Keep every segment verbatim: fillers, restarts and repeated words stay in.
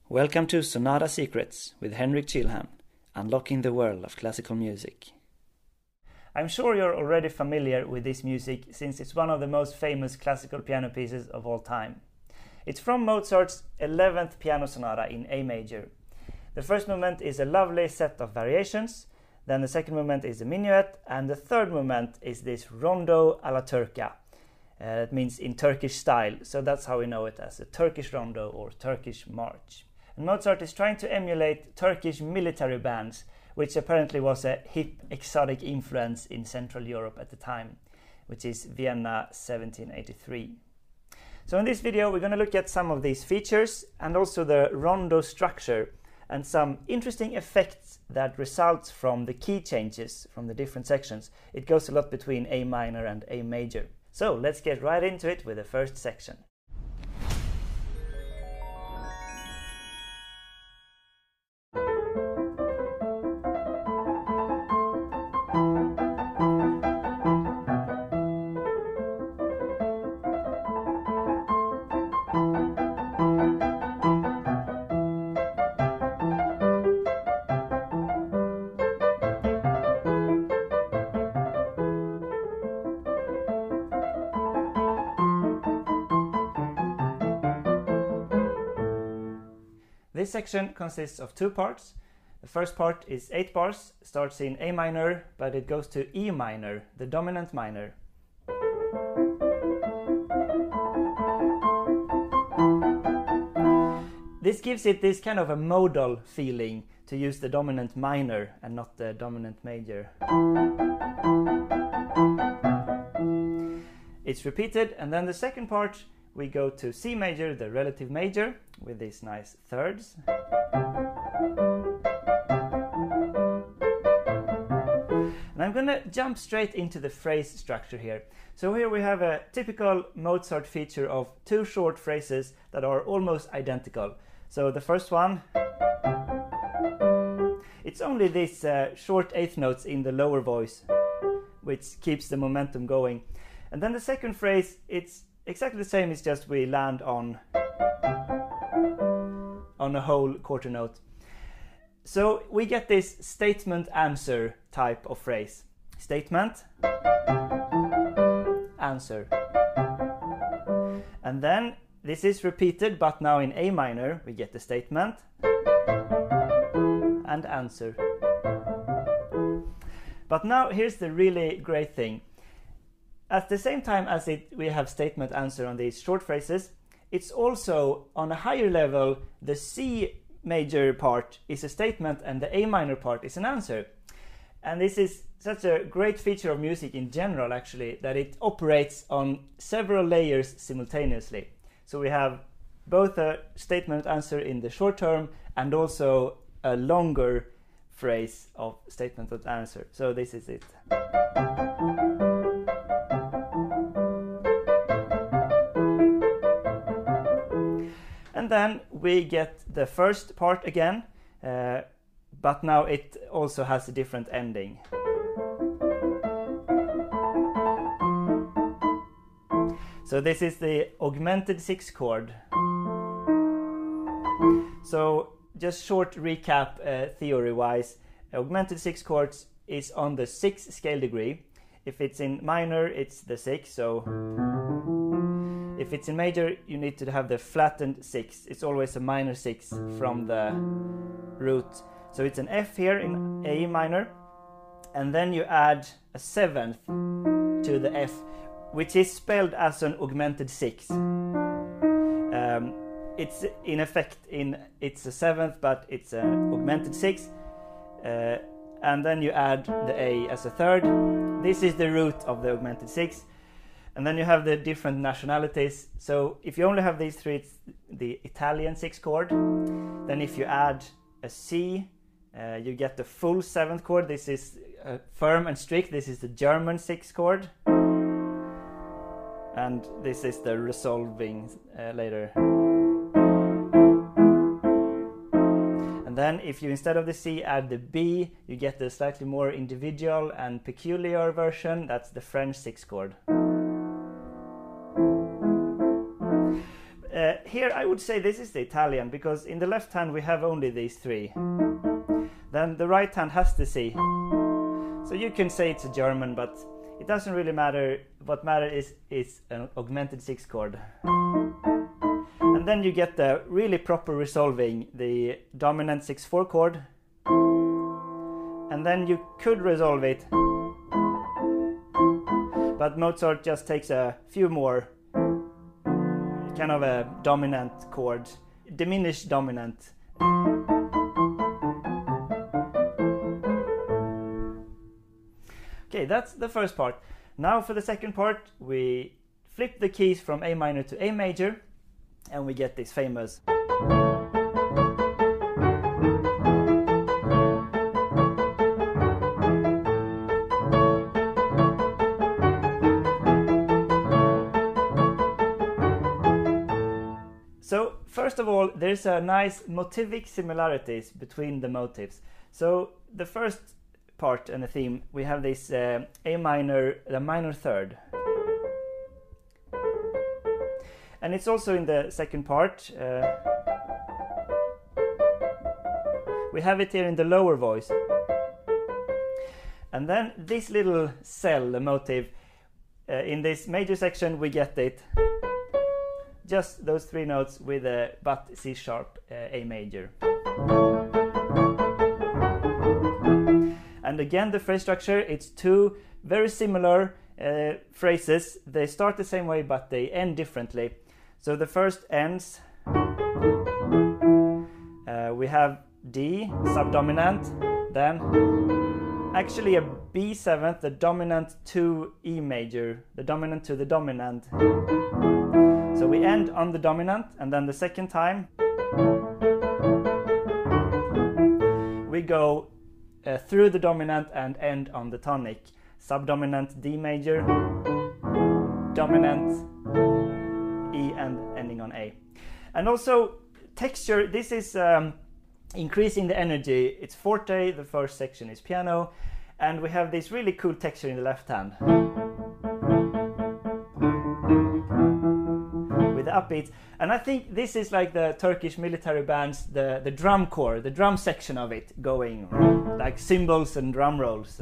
Welcome to Sonata Secrets with Henrik Chilham, unlocking the world of classical music. I'm sure you're already familiar with this music since it's one of the most famous classical piano pieces of all time. It's from Mozart's eleventh Piano Sonata in A major. The first movement is a lovely set of variations, then the second movement is a minuet, and the third movement is this rondo alla turca. Uh, that means in Turkish style, so that's how we know it as a Turkish rondo or Turkish march. And Mozart is trying to emulate Turkish military bands, which apparently was a hip, exotic influence in Central Europe at the time, which is Vienna seventeen eighty-three. So in this video we're going to look at some of these features and also the rondo structure and some interesting effects that results from the key changes from the different sections. It goes a lot between A minor and A major. So let's get right into it with the first section. This section consists of two parts. The first part is eight bars, starts in A minor, but it goes to E minor, the dominant minor. This gives it this kind of a modal feeling to use the dominant minor and not the dominant major. It's repeated, and then the second part we go to C major, the relative major, with these nice thirds. And I'm gonna jump straight into the phrase structure here. So here we have a typical Mozart feature of two short phrases that are almost identical. So the first one, it's only these uh, short eighth notes in the lower voice, which keeps the momentum going. And then the second phrase, it's exactly the same, it's just we land on on a whole quarter note. So we get this statement answer type of phrase. Statement, answer. And then this is repeated, but now in A minor we get the statement and answer. But now here's the really great thing. At the same time as it, we have statement answer on these short phrases, it's also on a higher level, the C major part is a statement and the A minor part is an answer. And this is such a great feature of music in general, actually, that it operates on several layers simultaneously. So we have both a statement answer in the short term and also a longer phrase of statement and answer. So this is it. And then we get the first part again, uh, but now it also has a different ending. So this is the augmented sixth chord. So just short recap uh, theory-wise, augmented sixth chords is on the sixth scale degree. If it's in minor, it's the sixth, so if it's in major, you need to have the flattened sixth. It's always a minor sixth from the root. So it's an F here in A minor, and then you add a seventh to the F, which is spelled as an augmented sixth. Um, it's in effect in it's a seventh, but it's an augmented sixth. Uh, and then you add the A as a third. This is the root of the augmented sixth. And then you have the different nationalities. So if you only have these three, it's the Italian sixth chord. Then if you add a C, uh, you get the full seventh chord. This is uh, firm and strict. This is the German sixth chord. And this is the resolving uh, later. And then if you, instead of the C, add the B, you get the slightly more individual and peculiar version. That's the French sixth chord. Uh, here I would say this is the Italian, because in the left hand we have only these three. Then the right hand has the C. So you can say it's a German, but it doesn't really matter. What matters is it's an augmented sixth chord. And then you get the really proper resolving, the dominant six four chord. And then you could resolve it, but Mozart just takes a few more kind of a dominant chord, diminished dominant. Okay, that's the first part. Now for the second part, we flip the keys from A minor to A major, and we get this famous. So first of all, there's a nice motivic similarities between the motives. So the first part and the theme, we have this uh, A minor, the minor third. And it's also in the second part. Uh, we have it here in the lower voice. And then this little cell, the motive, uh, in this major section we get it. Just those three notes with a but C sharp, uh, A major. And again, the phrase structure, it's two very similar uh, phrases. They start the same way, but they end differently. So the first ends, uh, we have D, subdominant, then actually a B seventh, the dominant to E major, the dominant to the dominant. So we end on the dominant, and then the second time we go uh, through the dominant and end on the tonic. Subdominant D major, dominant E, and ending on A. And also texture, this is um, increasing the energy. It's forte, the first section is piano, and we have this really cool texture in the left hand. Upbeat, and I think this is like the Turkish military bands, the the drum corps, the drum section of it going like cymbals and drum rolls.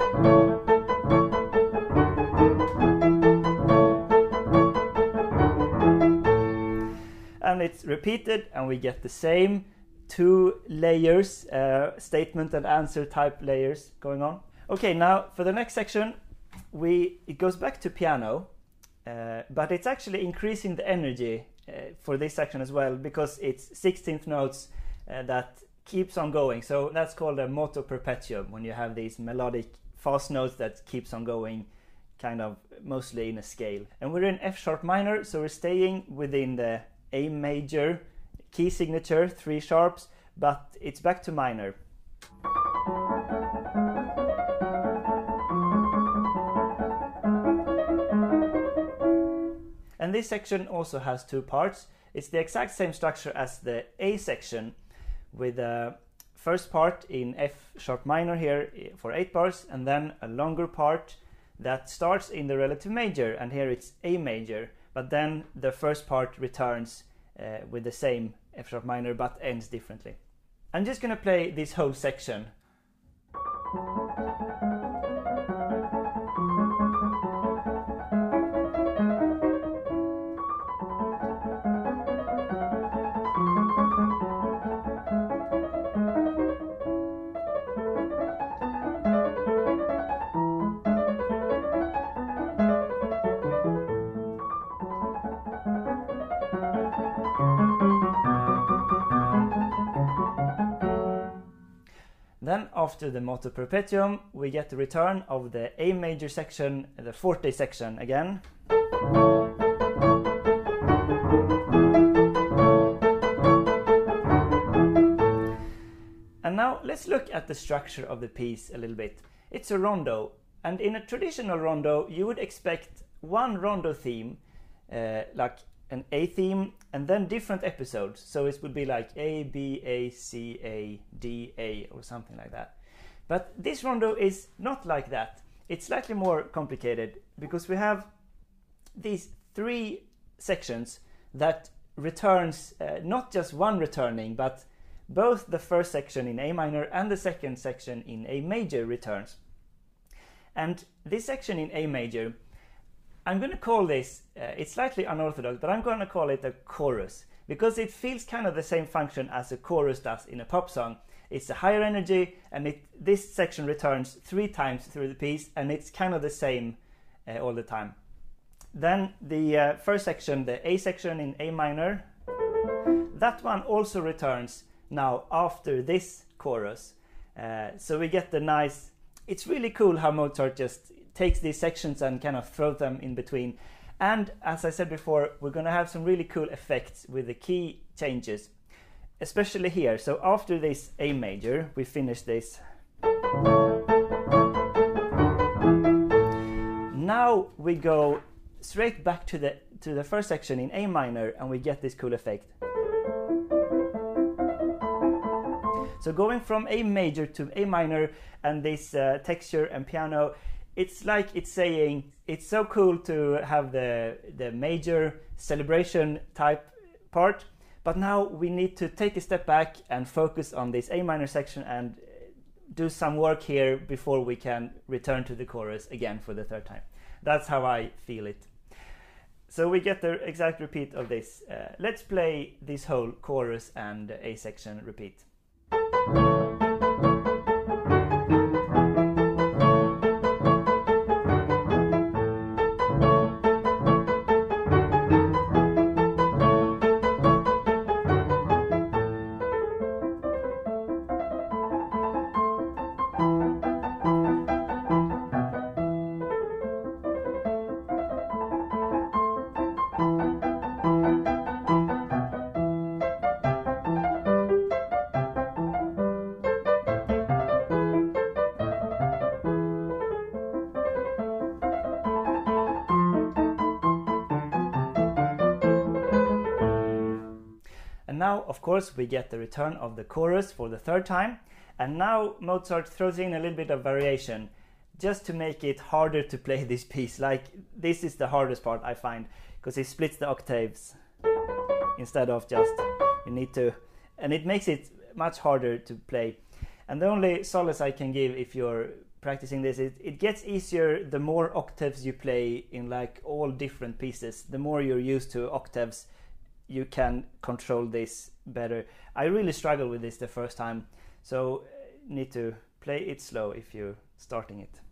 And it's repeated, and we get the same two layers, uh, statement and answer type layers going on. Okay, now for the next section, we it goes back to piano. Uh, but it's actually increasing the energy uh, for this section as well, because it's sixteenth notes uh, that keeps on going. So that's called a moto perpetuum, when you have these melodic fast notes that keeps on going, kind of mostly in a scale. And we're in F sharp minor, so we're staying within the A major key signature, three sharps, but it's back to minor. And this section also has two parts. It's the exact same structure as the A section, with the first part in F sharp minor here for eight bars, and then a longer part that starts in the relative major, and here it's A major, but then the first part returns uh, with the same F sharp minor but ends differently. I'm just going to play this whole section. Then after the moto perpetuum, we get the return of the A major section, the forte section again. And now let's look at the structure of the piece a little bit. It's a rondo, and in a traditional rondo you would expect one rondo theme, uh, like an A theme, and then different episodes. So it would be like A, B, A, C, A, D, A, or something like that. But this rondo is not like that. It's slightly more complicated, because we have these three sections that returns uh, not just one returning, but both the first section in A minor and the second section in A major returns. And this section in A major, I'm going to call this, uh, it's slightly unorthodox, but I'm going to call it a chorus, because it feels kind of the same function as a chorus does in a pop song. It's a higher energy, and it, this section returns three times through the piece, and it's kind of the same uh, all the time. Then the uh, first section, the A section in A minor, that one also returns now after this chorus. Uh, so we get the nice, it's really cool how Mozart just takes these sections and kind of throws them in between. And as I said before, we're going to have some really cool effects with the key changes, especially here. So after this A major, we finish this. Now we go straight back to the to the first section in A minor, and we get this cool effect. So going from A major to A minor, and this uh, texture and piano, it's like it's saying it's so cool to have the the major celebration type part, but now we need to take a step back and focus on this A minor section and do some work here before we can return to the chorus again for the third time. That's how I feel it. So we get the exact repeat of this. Uh, let's play this whole chorus and A section repeat. Now, of course, we get the return of the chorus for the third time, and now Mozart throws in a little bit of variation just to make it harder to play this piece. Like, this is the hardest part, I find, because he splits the octaves instead of just, you need to, and it makes it much harder to play. And the only solace I can give if you're practicing this is it gets easier the more octaves you play in like all different pieces. The more you're used to octaves, you can control this better. I really struggled with this the first time, so need to play it slow if you're starting it.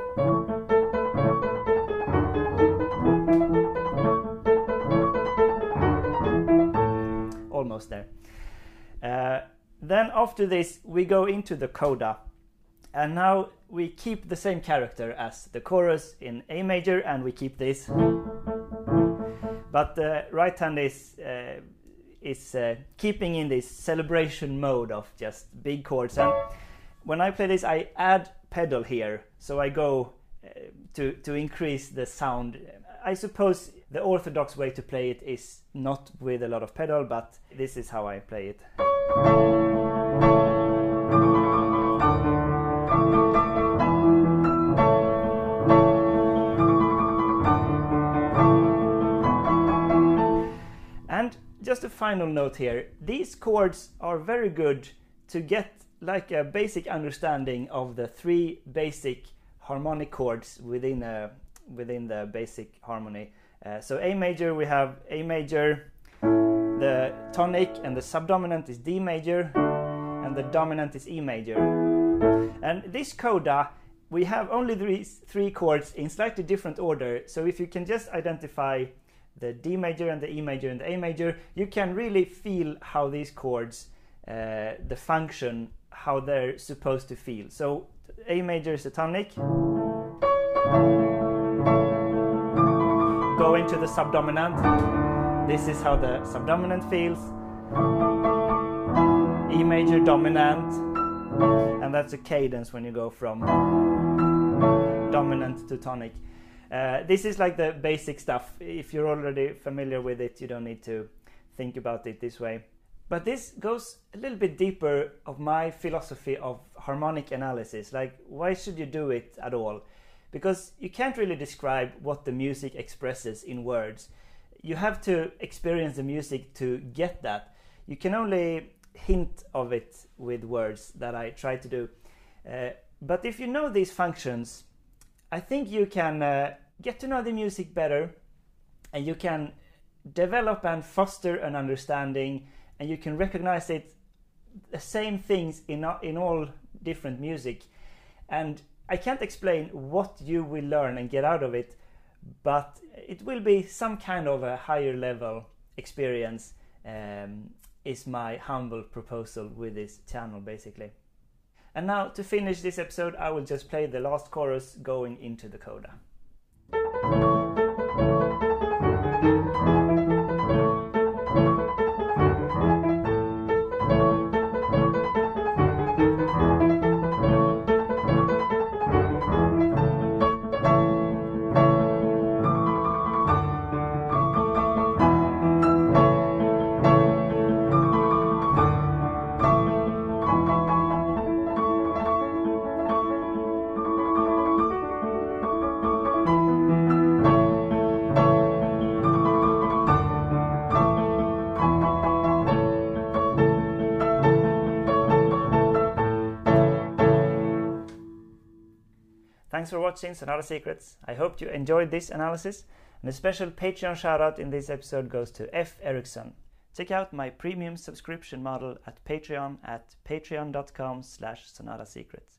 Almost there. Uh, then after this we go into the coda, and now we keep the same character as the chorus in A major, and we keep this. But the right hand is uh, is uh, keeping in this celebration mode of just big chords. And when I play this, I add pedal here, so I go uh, to to increase the sound. I suppose the orthodox way to play it is not with a lot of pedal, but this is how I play it. Just a final note here, these chords are very good to get like a basic understanding of the three basic harmonic chords within a within the basic harmony. Uh, so A major, we have A major, the tonic and the subdominant is D major, and the dominant is E major. And this coda, we have only these three chords in slightly different order, so if you can just identify the D major and the E major and the A major, you can really feel how these chords, uh, the function, how they're supposed to feel. So A major is the tonic. Go into the subdominant. This is how the subdominant feels. E major dominant. And that's a cadence when you go from dominant to tonic. Uh, this is like the basic stuff. If you're already familiar with it, you don't need to think about it this way. But this goes a little bit deeper of my philosophy of harmonic analysis. Like, why should you do it at all? Because you can't really describe what the music expresses in words. you have to experience the music to get that. You can only hint of it with words that I try to do. Uh, but if you know these functions, I think you can uh, get to know the music better, and you can develop and foster an understanding, and you can recognize it, the same things in, in all different music. And I can't explain what you will learn and get out of it, but it will be some kind of a higher level experience, um, is my humble proposal with this channel, basically. And now, to finish this episode, I will just play the last chorus going into the coda. Thanks for watching Sonata Secrets. I hope you enjoyed this analysis, and a special Patreon shoutout in this episode goes to F. Eriksson. Check out my premium subscription model at Patreon at patreon dot com slash Sonata Secrets.